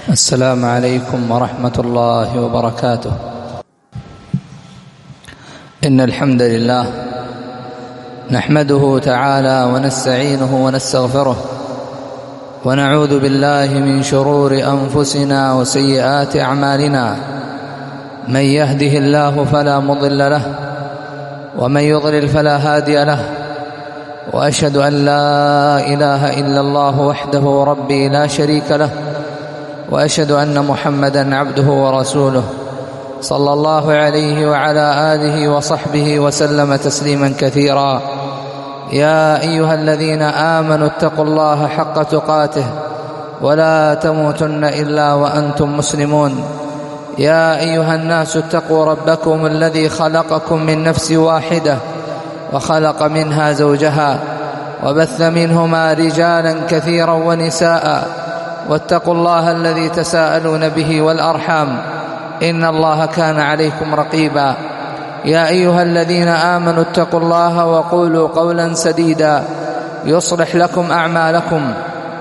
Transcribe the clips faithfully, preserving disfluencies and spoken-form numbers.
السلام عليكم ورحمة الله وبركاته. إن الحمد لله نحمده تعالى ونستعينه ونستغفره ونعوذ بالله من شرور أنفسنا وسيئات أعمالنا. من يهده الله فلا مضل له ومن يضلل فلا هادي له، وأشهد أن لا إله إلا الله وحده ربي لا شريك له، وأشهد أن محمدًا عبده ورسوله صلى الله عليه وعلى آله وصحبه وسلم تسليما كثيرا. يا أيها الذين آمنوا اتقوا الله حق تقاته ولا تموتن إلا وأنتم مسلمون. يا أيها الناس اتقوا ربكم الذي خلقكم من نفس واحدة وخلق منها زوجها وبث منهما رجالا كثيرا ونساء، واتقوا الله الذي تساءلون به والأرحام إن الله كان عليكم رقيبا. يا أيها الذين آمنوا اتقوا الله وقولوا قولا سديدا يصلح لكم أعمالكم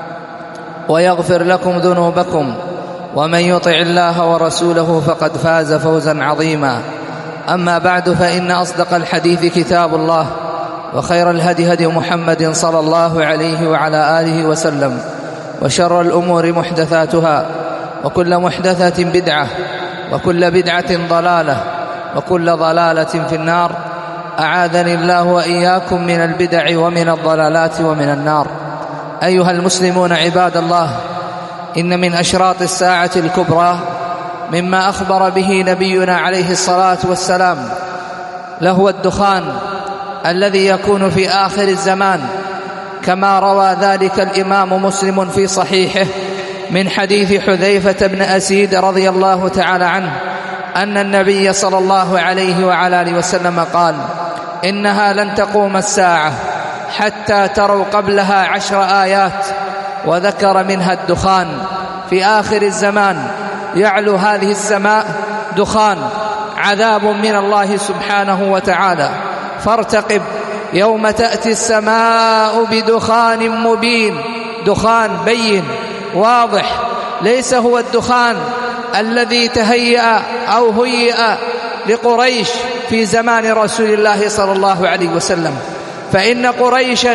ويغفر لكم ذنوبكم، ومن يطع الله ورسوله فقد فاز فوزا عظيما. أما بعد، فإن أصدق الحديث كتاب الله، وخير الهدي هدي محمد صلى الله عليه وعلى آله وسلم، وشر الأمور محدثاتها، وكل محدثة بدعة، وكل بدعة ضلالة، وكل ضلالة في النار. أعاذني الله وإياكم من البدع ومن الضلالات ومن النار. أيها المسلمون عباد الله، إن من أشراط الساعة الكبرى مما أخبر به نبينا عليه الصلاة والسلام لهو الدخان الذي يكون في آخر الزمان، كما روى ذلك الإمام مسلم في صحيحه من حديث حذيفة بن أسيد رضي الله تعالى عنه أن النبي صلى الله عليه وعلى آله وسلم قال: إنها لن تقوم الساعة حتى تروا قبلها عشر آيات، وذكر منها الدخان. في آخر الزمان يعلو هذه السماء دخان، عذاب من الله سبحانه وتعالى، فارتقب يوم تأتي السماء بدخان مبين. دخان بين واضح، ليس هو الدخان الذي تهيأ أو هيئ لقريش في زمان رسول الله صلى الله عليه وسلم، فإن قريشا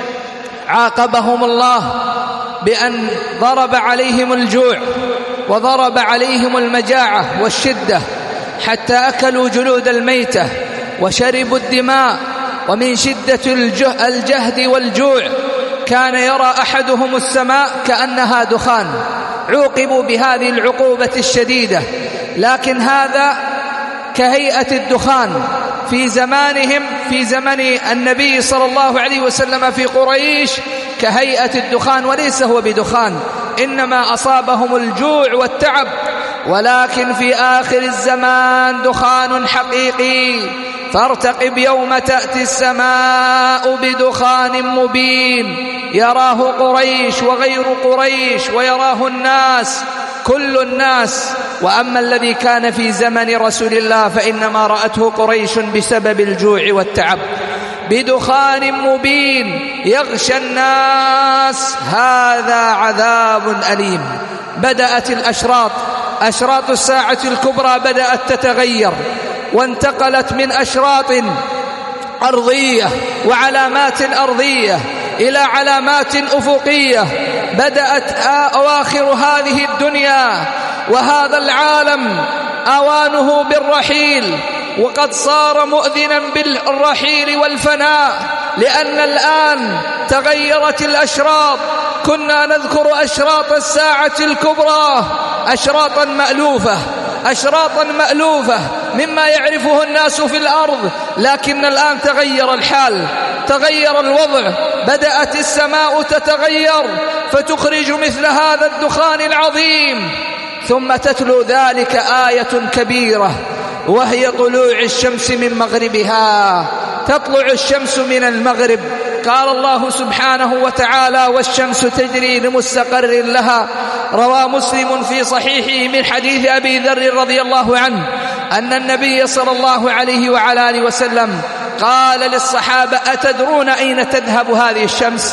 عاقبهم الله بأن ضرب عليهم الجوع وضرب عليهم المجاعة والشدة، حتى أكلوا جلود الميتة وشربوا الدماء. ومن شدة الجهد والجوع كان يرى أحدهم السماء كأنها دخان، عوقبوا بهذه العقوبة الشديدة. لكن هذا كهيئة الدخان في زمانهم، في زمن النبي صلى الله عليه وسلم في قريش كهيئة الدخان، وليس هو بدخان، إنما أصابهم الجوع والتعب. ولكن في آخر الزمان دخان حقيقي، فارتقب يوم تأتي السماء بدخان مبين يراه قريش وغير قريش، ويراه الناس، كل الناس. وأما الذي كان في زمن رسول الله فإنما رأته قريش بسبب الجوع والتعب، بدخان مبين يغشى الناس. هذا عذاب أليم. بدأت الأشراط، أشراط الساعة الكبرى بدأت تتغير، وانتقلت من أشراط أرضية وعلامات أرضية إلى علامات أفقية. بدأت أواخر هذه الدنيا وهذا العالم أوانه بالرحيل، وقد صار مؤذنا بالرحيل والفناء، لأن الآن تغيرت الأشراط. كنا نذكر أشراط الساعة الكبرى أشراطا مألوفة، أشراطا مألوفة مما يعرفه الناس في الأرض، لكن الآن تغير الحال، تغير الوضع. بدأت السماء تتغير فتخرج مثل هذا الدخان العظيم، ثم تتلو ذلك آية كبيرة، وهي طلوع الشمس من مغربها. تطلع الشمس من المغرب. قال الله سبحانه وتعالى: والشمس تجري لمستقر لها. روى مسلم في صحيحه من حديث أبي ذر رضي الله عنه أن النبي صلى الله عليه وعلى آله وسلم قال للصحابة: أتدرون أين تذهب هذه الشمس؟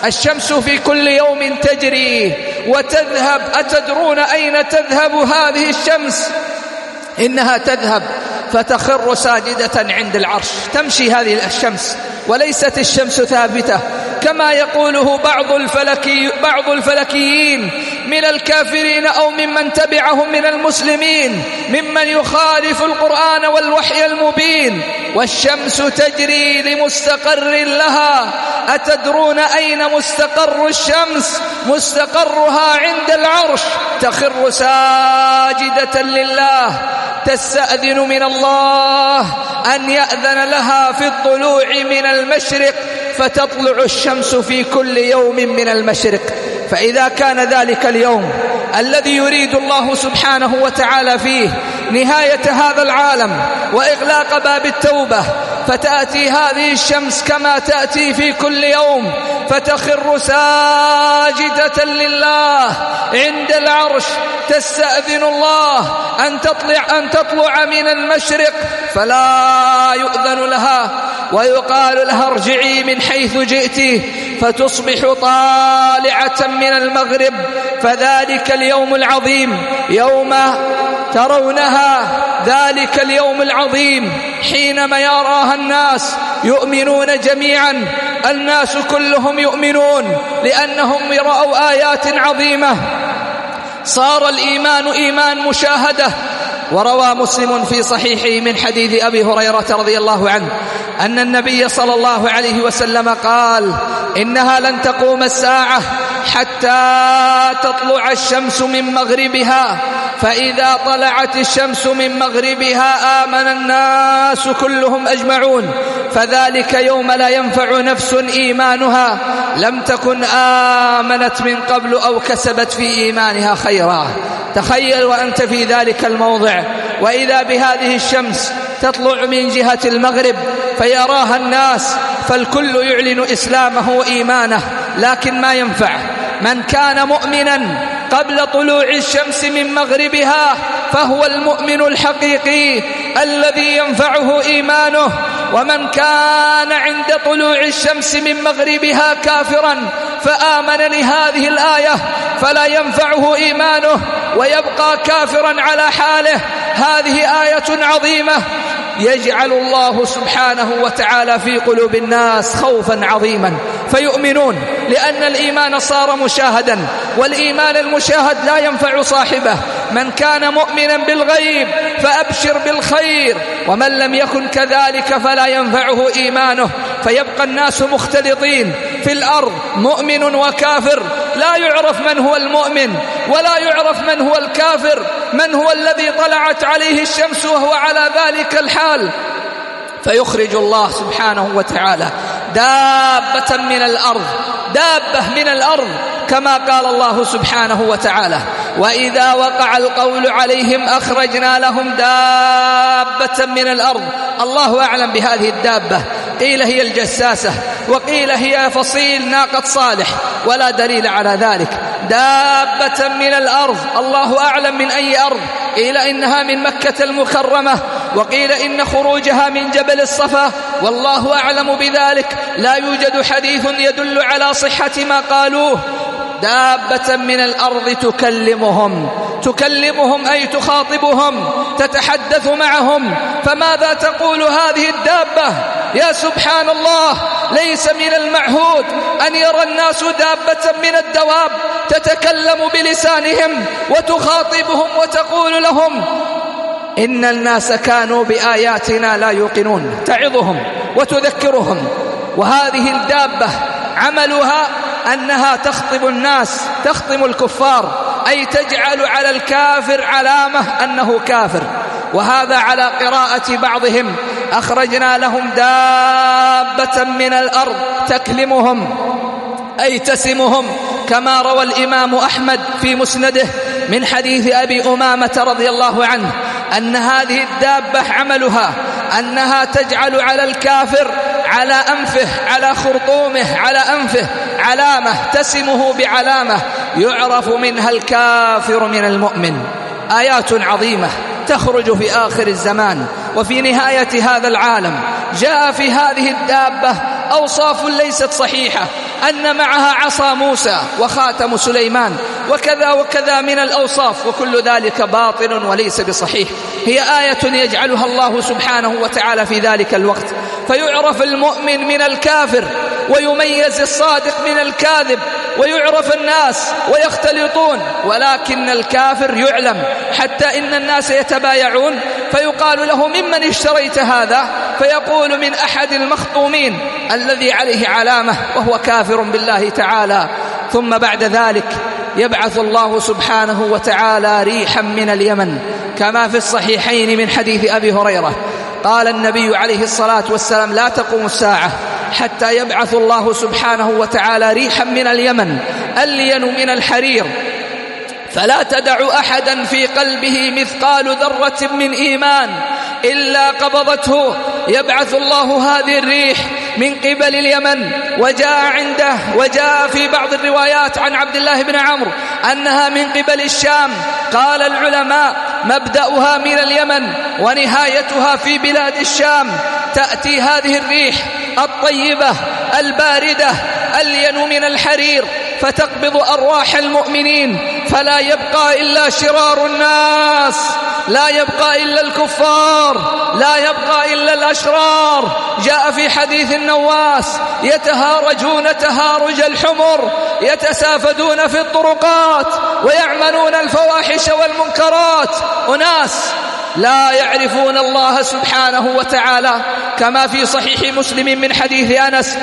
الشمس في كل يوم تجري وتذهب. أتدرون أين تذهب هذه الشمس؟ إنها تذهب فتخر ساجدة عند العرش. تمشي هذه الشمس وليست الشمس ثابتة كما يقوله بعض الفلكي بعض الفلكيين من الكافرين أو ممن تبعهم من المسلمين ممن يخالف القرآن والوحي المبين. والشمس تجري لمستقر لها. أتدرون أين مستقر الشمس؟ مستقرها عند العرش. تخر ساجدة لله تستأذن من الله أن يأذن لها في الطلوع من المشرق، فتطلع الشمس في كل يوم من المشرق. فإذا كان ذلك اليوم الذي يريد الله سبحانه وتعالى فيه نهاية هذا العالم وإغلاق باب التوبة، فتأتي هذه الشمس كما تأتي في كل يوم فتخر ساجدة لله عند العرش، تستأذن الله أن تطلع أن تطلع من المشرق فلا يؤذن لها، ويقال لها ارجعي من حيث جئت، فتصبح طالعة من المغرب. فذلك اليوم العظيم يوم ترونها، ذلك اليوم العظيم حينما يراها الناس يؤمنون جميعا، الناس كلهم يؤمنون لأنهم رأوا آيات عظيمة. صار الإيمان إيمان مشاهدة. وروى مسلم في صحيحه من حديث أبي هريرة رضي الله عنه أن النبي صلى الله عليه وسلم قال: إنها لن تقوم الساعة حتى تطلع الشمس من مغربها، فإذا طلعت الشمس من مغربها آمن الناس كلهم أجمعون، فذلك يوم لا ينفع نفس إيمانها لم تكن آمنت من قبل أو كسبت في إيمانها خيرا. تخيل وأنت في ذلك الموضع وإذا بهذه الشمس تطلع من جهة المغرب فيراها الناس، فالكل يعلن إسلامه وإيمانه، لكن ما ينفع. من كان مؤمنا قبل طلوع الشمس من مغربها فهو المؤمن الحقيقي الذي ينفعه إيمانه، ومن كان عند طلوع الشمس من مغربها كافرا فآمن لهذه الآية فلا ينفعه إيمانه ويبقى كافرا على حاله. هذه آية عظيمة يجعل الله سبحانه وتعالى في قلوب الناس خوفا عظيما فيؤمنون، لأن الإيمان صار مشاهدا، والإيمان المشاهد لا ينفع صاحبه. من كان مؤمنا بالغيب فأبشر بالخير، ومن لم يكن كذلك فلا ينفعه إيمانه، فيبقى الناس مختلطين في الأرض مؤمن وكافر، لا يعرف من هو المؤمن ولا يعرف من هو الكافر، من هو الذي طلعت عليه الشمس وهو على ذلك الحال. فيخرج الله سبحانه وتعالى دابة من الأرض، دابة من الأرض كما قال الله سبحانه وتعالى: وإذا وقع القول عليهم أخرجنا لهم دابة من الأرض. الله أعلم بهذه الدابة، قيل هي الجساسة وقيل هي فصيل ناقة صالح، ولا دليل على ذلك. دابة من الأرض، الله أعلم من أي أرض، قيل إنها من مكة المكرمة، وقيل إن خروجها من جبل الصفا، والله أعلم بذلك. لا يوجد حديث يدل على صحة ما قالوه. دابة من الأرض تكلمهم، تكلمهم أي تخاطبهم، تتحدث معهم. فماذا تقول هذه الدابة؟ يا سبحان الله، ليس من المعهود أن يرى الناس دابة من الدواب تتكلم بلسانهم وتخاطبهم وتقول لهم إن الناس كانوا بآياتنا لا يوقنون، تعظهم وتذكرهم. وهذه الدابة عملها أنها تخطب الناس، تخطم الكفار، أي تجعل على الكافر علامة أنه كافر. وهذا على قراءة بعضهم: أخرجنا لهم دابة من الأرض تكلمهم أي تسمهم، كما روى الإمام أحمد في مسنده من حديث أبي أمامة رضي الله عنه أن هذه الدابة عملها أنها تجعل على الكافر على أنفه، على خرطومه، على أنفه علامة، تسمه بعلامة يعرف منها الكافر من المؤمن. آيات عظيمة تخرج في آخر الزمان وفي نهاية هذا العالم. جاء في هذه الدابة أوصاف ليست صحيحة، أن معها عصا موسى وخاتم سليمان وكذا وكذا من الأوصاف، وكل ذلك باطل وليس بصحيح. هي آية يجعلها الله سبحانه وتعالى في ذلك الوقت، فيعرف المؤمن من الكافر، ويميز الصادق من الكاذب، ويعرف الناس ويختلطون، ولكن الكافر يعلم، حتى إن الناس يتبايعون فيقال له: ممن اشتريت هذا؟ فيقول: من أحد المخطومين الذي عليه علامة، وهو كافر بالله تعالى. ثم بعد ذلك يبعث الله سبحانه وتعالى ريحا من اليمن، كما في الصحيحين من حديث أبي هريرة قال النبي عليه الصلاة والسلام: لا تقوم الساعة حتى يبعث الله سبحانه وتعالى ريحا من اليمن ألين من الحرير، فلا تدع أحدا في قلبه مثقال ذرة من إيمان إلا قبضته. يبعث الله هذه الريح من قبل اليمن، وجاء عنده وجاء في بعض الروايات عن عبد الله بن عمرو أنها من قبل الشام. قال العلماء: مبدأها من اليمن ونهايتها في بلاد الشام. تأتي هذه الريح الطيبة الباردة ألين من الحرير، فتقبض أرواح المؤمنين، فلا يبقى إلا شرار الناس، لا يبقى إلا الكفار، لا يبقى إلا الأشرار. جاء في حديث النواس: يتهارجون تهارج الحمر، يتسافدون في الطرقات ويعملون الفواحش والمنكرات. أناس لا يعرفون الله سبحانه وتعالى، كما في صحيح مسلم من حديث أنس: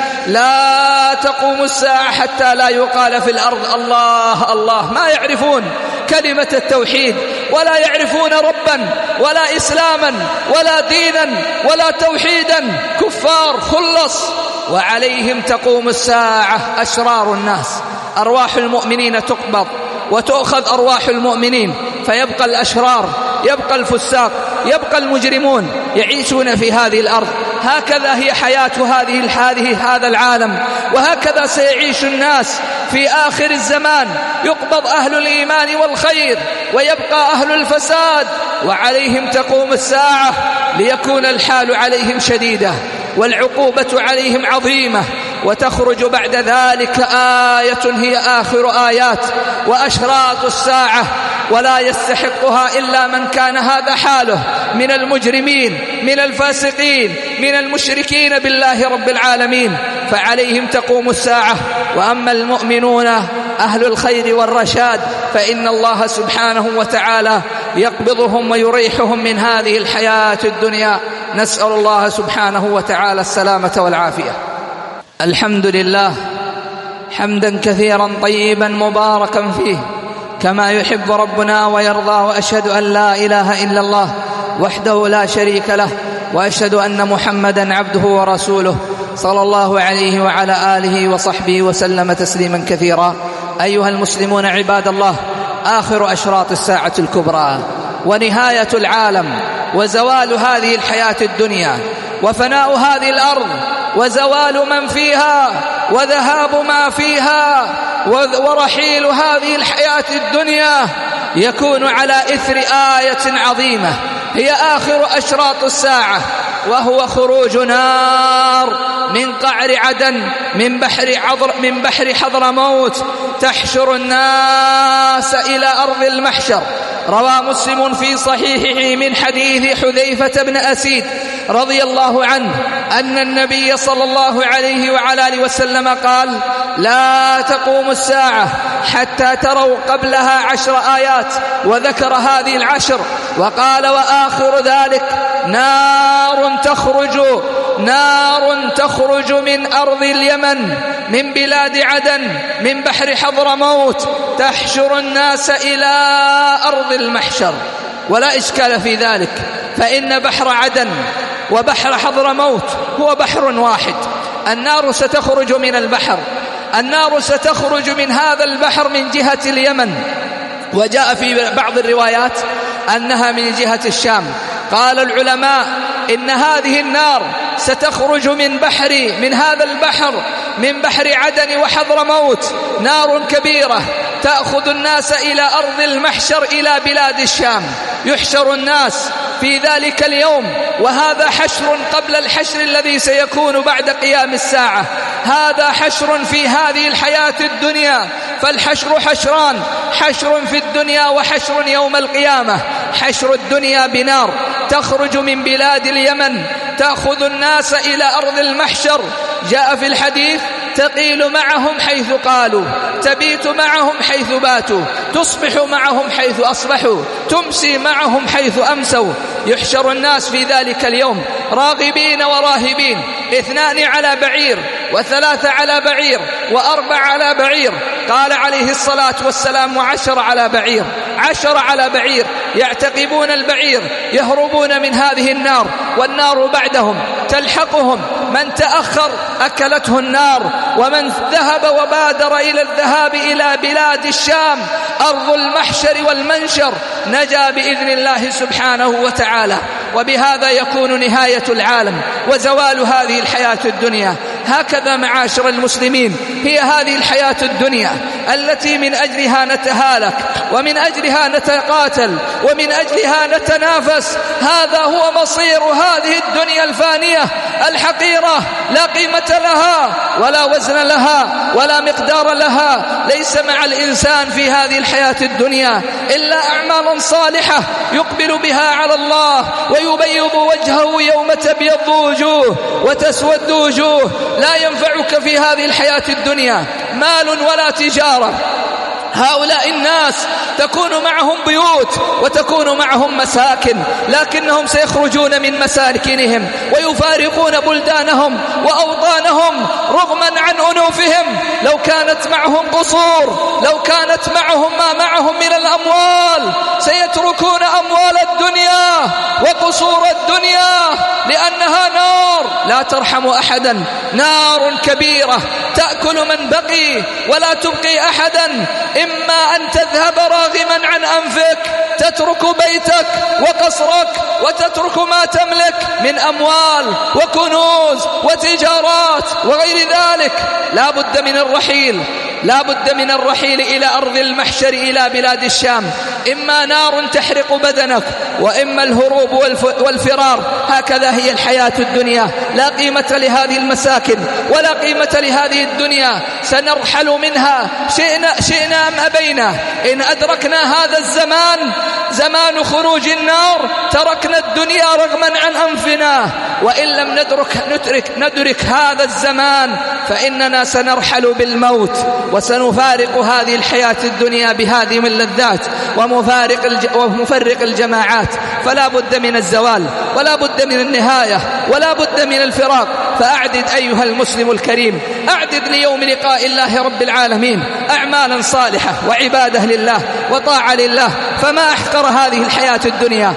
لا تقوم الساعة حتى لا يقال في الأرض الله الله. ما يعرفون كلمة التوحيد، ولا يعرفون ربا ولا إسلاما ولا دينا ولا توحيدا، كفار خلص. وعليهم تقوم الساعة أشرار الناس، أرواح المؤمنين تقبض وتؤخذ أرواح المؤمنين، فيبقى الأشرار، يبقى الفساق، يبقى المجرمون يعيشون في هذه الأرض. هكذا هي حياة هذه هذه هذا العالم، وهكذا سيعيش الناس في آخر الزمان. يقبض أهل الإيمان والخير ويبقى أهل الفساد، وعليهم تقوم الساعة ليكون الحال عليهم شديدة والعقوبة عليهم عظيمة. وتخرج بعد ذلك آية هي آخر آيات وأشراط الساعة، ولا يستحقها إلا من كان هذا حاله من المجرمين، من الفاسقين، من المشركين بالله رب العالمين. فعليهم تقوم الساعة. وأما المؤمنون أهل الخير والرشاد فإن الله سبحانه وتعالى يقبضهم ويريحهم من هذه الحياة الدنيا. نسأل الله سبحانه وتعالى السلامة والعافية. الحمد لله حمدا كثيرا طيبا مباركا فيه كما يحب ربنا ويرضى، وأشهد أن لا إله إلا الله وحده لا شريك له، وأشهد أن محمدا عبده ورسوله صلى الله عليه وعلى آله وصحبه وسلم تسليما كثيرا. أيها المسلمون عباد الله، آخر أشراط الساعة الكبرى ونهاية العالم وزوال هذه الحياة الدنيا وفناء هذه الأرض وزوال من فيها وذهاب ما فيها ورحيل هذه الحياة الدنيا يكون على إثر آية عظيمة هي آخر أشراط الساعة، وهو خروج نار من قعر عدن من بحر عضر من بحر حضرموت تحشر الناس إلى أرض المحشر. روى مسلم في صحيحه من حديث حذيفة بن أسيد رضي الله عنه أن النبي صلى الله عليه وعلى آله وسلم قال: لا تقوم الساعة حتى تروا قبلها عشر آيات، وذكر هذه العشر وقال: وآخر ذلك نار تخرج نار تخرج من أرض اليمن من بلاد عدن من بحر حضرموت تحشر الناس إلى أرض المحشر. ولا إشكال في ذلك، فإن بحر عدن وبحر حضرموت هو بحر واحد. النار ستخرج من البحر، النار ستخرج من هذا البحر من جهة اليمن، وجاء في بعض الروايات أنها من جهة الشام. قال العلماء إن هذه النار ستخرج من بحر من هذا البحر من بحر عدن وحضرموت نار كبيرة تأخذ الناس إلى أرض المحشر إلى بلاد الشام. يحشر الناس في ذلك اليوم، وهذا حشر قبل الحشر الذي سيكون بعد قيام الساعة. هذا حشر في هذه الحياة الدنيا، فالحشر حشران: حشر في الدنيا وحشر يوم القيامة. حشر الدنيا بنار تخرج من بلاد اليمن تأخذ الناس إلى أرض المحشر. جاء في الحديث: تقيل معهم حيث قالوا، تبيت معهم حيث باتوا، تصبح معهم حيث أصبحوا، تمسي معهم حيث أمسوا. يحشر الناس في ذلك اليوم راغبين وراهبين، اثنان على بعير وثلاثة على بعير وأربع على بعير. قال عليه الصلاة والسلام: وعشر على بعير. عشر على بعير يعتقبون البعير يهربون من هذه النار، والنار بعدهم تلحقهم. من تأخر أكلته النار، ومن ذهب وبادر إلى الذهاب إلى بلاد الشام أرض المحشر والمنشر نجا بإذن الله سبحانه وتعالى. وبهذا يكون نهاية العالم وزوال هذه الحياة الدنيا. هكذا معاشر المسلمين هي هذه الحياة الدنيا التي من أجلها نتهالك، ومن أجلها نتقاتل، ومن أجلها نتنافس. هذا هو مصير هذه الدنيا الفانية الحقيرة، لا قيمة لها ولا وزن لها ولا مقدار لها. ليس مع الإنسان في هذه الحياة الدنيا إلا أعمال صالحة يقبل بها على الله ويبيض وجهه يوم تبيض وجوه وتسود وجوه. لا ينفعك في هذه الحياة الدنيا مال ولا تجارة. هؤلاء الناس تكون معهم بيوت وتكون معهم مساكن، لكنهم سيخرجون من مساكنهم ويفارقون بلدانهم وأوطانهم رغما عن أنوفهم. لو كانت معهم قصور، لو كانت معهم ما معهم من الأموال، سيتركون أموال الدنيا وقصور الدنيا، لأنها نار لا ترحم أحدا، نار كبيرة تأكل من بقي ولا تبقي أحدا. إما أن تذهب راغما عن أنفك، تترك بيتك وقصرك وتترك ما تملك من أموال وكنوز وتجارات وغير ذلك. لا بد من الرحيل، لا بد من الرحيل إلى أرض المحشر إلى بلاد الشام. إما نار تحرق بدنك، وإما الهروب والفرار. هكذا هي الحياة الدنيا، لا قيمة لهذه المساكن ولا قيمة لهذه الدنيا. سنرحل منها شئنا, شئنا أم أبينا. إن أدركنا هذا الزمان، زمان خروج النار، تركنا الدنيا رغما عن أنفنا، وإن لم ندرك, ندرك, ندرك هذا الزمان فإننا سنرحل بالموت وسنفارق هذه الحياة الدنيا بهذه من اللذات ومفارق الج... ومفرق الجماعات. فلا بد من الزوال، ولا بد من النهاية، ولا بد من الفراق. فأعدد أيها المسلم الكريم، أعدد ليوم لقاء الله رب العالمين أعمالا صالحة وعبادة لله وطاعة لله. فما أحقر هذه الحياة الدنيا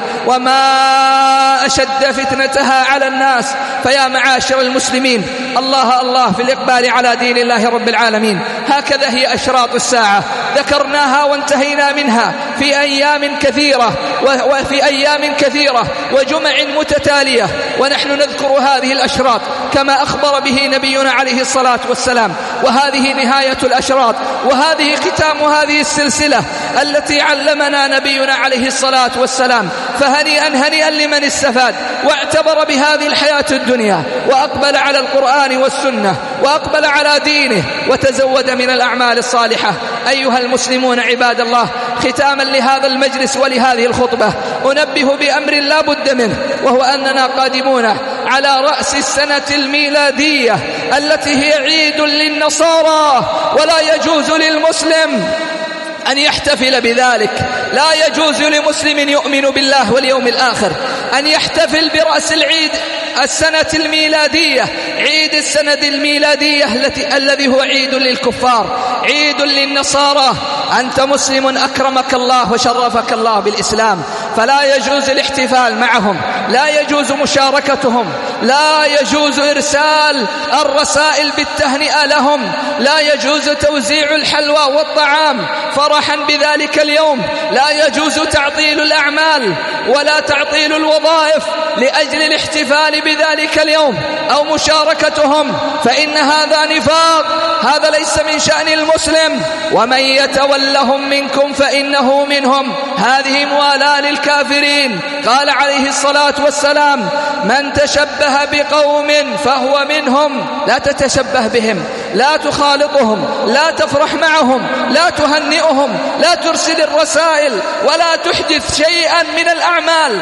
وما أشد فتنتها على الناس. فيا معاشر المسلمين، الله الله في الإقبال على دين الله رب العالمين. هكذا هي أشراط الساعة، ذكرناها وانتهينا منها في أيام كثيرة وفي أيام كثيرة وجمع متتالية، ونحن نذكر هذه الأشراط كما أخبر به نبينا عليه الصلاة والسلام. وهذه نهاية الأشراط، وهذه ختام هذه السلسلة التي علمنا نبينا عليه الصلاة والسلام. فهنيئا هنيئا لمن استفاد واعتبر بهذه الحياة الدنيا وأقبل على القرآن والسنة وأقبل على دينه وتزود من الأعمال الصالحة. أيها المسلمون عباد الله، ختاما لهذا المجلس ولهذه الخطبة أنبه بأمر لا بد منه، وهو أننا قادمون على رأس السنة الميلادية التي هي عيد للنصارى، ولا يجوز للمسلم أن يحتفل بذلك. لا يجوز لمسلم يؤمن بالله واليوم الآخر أن يحتفل برأس العيد السنة الميلادية، عيد السنة الميلادية التي الذي هو عيد للكفار، عيد للنصارى. أنت مسلم أكرمك الله وشرفك الله بالإسلام، فلا يجوز الاحتفال معهم، لا يجوز مشاركتهم، لا يجوز إرسال الرسائل بالتهنئة لهم، لا يجوز توزيع الحلوى والطعام فرحا بذلك اليوم، لا يجوز تعطيل الأعمال ولا تعطيل الوظائف لأجل الاحتفال بذلك اليوم أو مشاركتهم، فإن هذا نفاق، هذا ليس من شأن المسلم. ومن يتولهم منكم فإنه منهم، هذه موالاة للكافرين. قال عليه الصلاة والسلام: من تشبه بقوم فهو منهم. لا تتشبه بهم، لا تخالطهم، لا تفرح معهم، لا تهنئهم، لا ترسل الرسائل ولا تحدث شيئا من الأعمال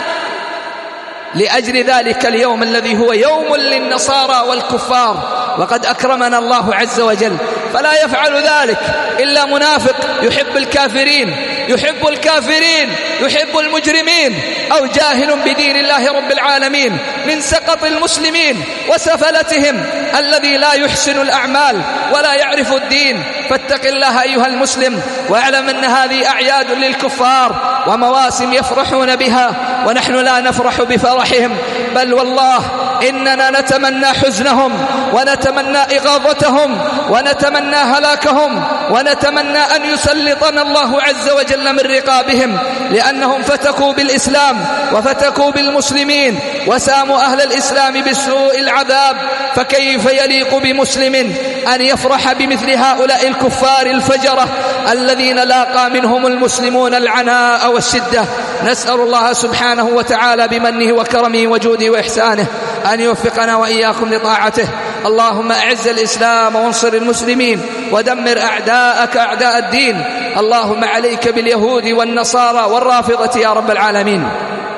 لأجل ذلك اليوم الذي هو يوم للنصارى والكفار، وقد أكرمنا الله عز وجل. فلا يفعل ذلك إلا منافق يحب الكافرين، يحب الكافرين، يحب المجرمين، أو جاهل بدين الله رب العالمين من سقط المسلمين وسفلتهم الذي لا يحسن الأعمال ولا يعرف الدين. فاتق الله أيها المسلم، واعلم أن هذه أعياد للكفار ومواسم يفرحون بها، ونحن لا نفرح بفرحهم، بل والله إننا نتمنى حزنهم ونتمنى إغاظتهم ونتمنى هلاكهم، ونتمنى أن يسلطنا الله عز وجل من رقابهم، لأنهم فتكوا بالإسلام وفتكوا بالمسلمين وساموا أهل الإسلام بسوء العذاب. فكيف يليق بمسلم أن يفرح بمثل هؤلاء الكفار الفجرة الذين لاقى منهم المسلمون العناء والشدة؟ نسأل الله سبحانه وتعالى بمنه وكرمه وجوده وإحسانه أن يوفقنا وإياكم لطاعته. اللهم أعز الإسلام وانصر المسلمين ودمر أعداءك أعداء الدين. اللهم عليك باليهود والنصارى والرافضة يا رب العالمين.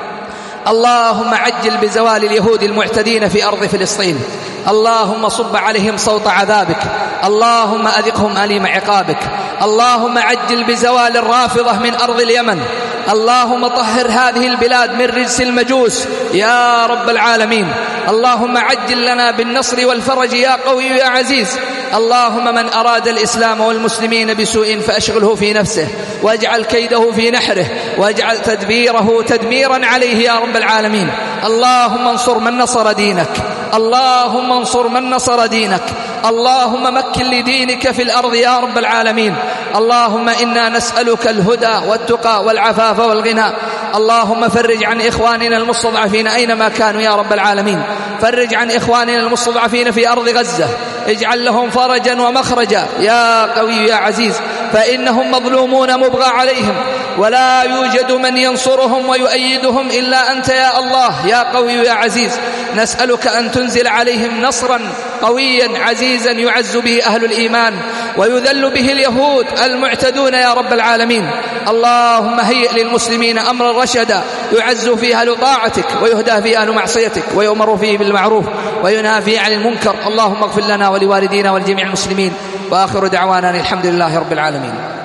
اللهم عجل بزوال اليهود المعتدين في أرض فلسطين. اللهم صب عليهم صوت عذابك. اللهم أذقهم أليم عقابك. اللهم عجل بزوال الرافضة من أرض اليمن. اللهم طهر هذه البلاد من رجس المجوس يا رب العالمين. اللهم عجل لنا بالنصر والفرج يا قوي يا عزيز. اللهم من أراد الإسلام والمسلمين بسوء فأشغله في نفسه، واجعل كيده في نحره، واجعل تدبيره تدميرا عليه يا رب العالمين. اللهم انصر من نصر دينك، اللهم انصر من نصر دينك، اللهم مكن لدينك في الأرض يا رب العالمين. اللهم إنا نسألك الهدى والتقى والعفاف والغنى. اللهم فرج عن إخواننا المستضعفين أينما كانوا يا رب العالمين. فرج عن إخواننا المستضعفين في أرض غزة، اجعل لهم فرجا ومخرجا يا قوي يا عزيز، فإنهم مظلومون مبغى عليهم، ولا يوجد من ينصرهم ويؤيدهم إلا أنت يا الله يا قوي يا عزيز. نسألك أن تنزل عليهم نصرا قويا عزيزا يعز به أهل الإيمان ويذل به اليهود المعتدون يا رب العالمين. اللهم هيئ للمسلمين أمرا رشدا يعز فيه أهل طاعتك ويهدى فيه أهل معصيتك ويؤمر فيه بالمعروف وينهى فيه عن المنكر. اللهم اغفر لنا ولوالدينا ولجميع المسلمين، وآخر دعوانا الحمد لله رب العالمين.